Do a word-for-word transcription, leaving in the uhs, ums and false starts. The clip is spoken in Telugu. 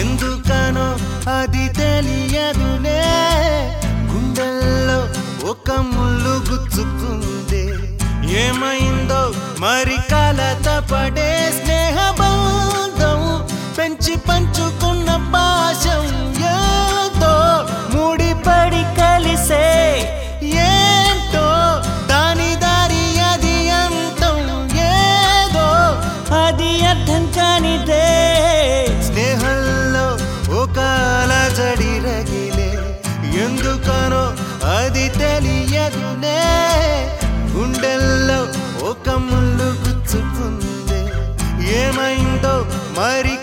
ఎందుకనో అది తెలియదులే గుండెల్లో ఒక ముళ్ళు గుచ్చుకుందే ఏమైందో మరి కలత పడే స్నేహ బంధం పెంచి పంచుకున్న పాశం ఏదో ముడిపడి కలిసే ఏంటో దాని దారి అది అంతం ఏదో అది అర్థం కానిదే స్నేహంలో ఒక అలజడి రగిలే ఎందుకనో అది తెలియదులే గుండెల్లో ఒక ముళ్ళు గుచ్చుకుందే ఏమైందో మరి